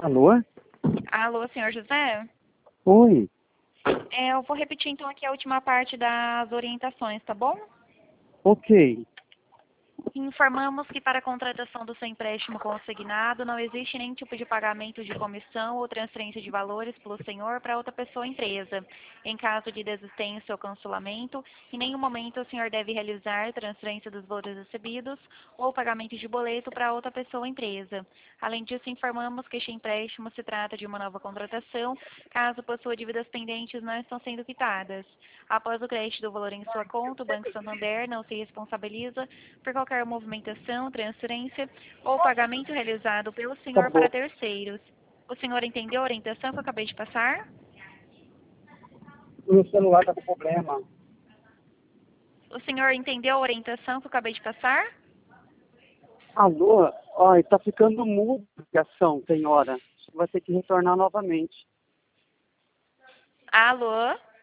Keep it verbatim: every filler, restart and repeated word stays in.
Alô? Alô, senhor José? Oi. É, eu vou repetir então aqui a última parte das orientações, tá bom? Ok. Informamos que para a contratação do seu empréstimo consignado não existe nenhum tipo de pagamento de comissão ou transferência de valores pelo senhor para outra pessoa ou empresa. Em caso de desistência ou cancelamento, em nenhum momento o senhor deve realizar transferência dos valores recebidos ou pagamento de boleto para outra pessoa ou empresa. Além disso, informamos que este empréstimo se trata de uma nova contratação, caso possua dívidas pendentes não estão sendo quitadas. Após o crédito do valor em sua conta, o Banco Santander não se responsabiliza por qualquer movimentação, transferência ou pagamento realizado pelo senhor para Acabou. terceiros. O senhor entendeu a orientação que eu acabei de passar? O meu celular tá com problema. O senhor entendeu a orientação que eu acabei de passar? Alô? Olha, tá ficando mudo a ligação, tem hora. Vai ter que retornar novamente. Alô?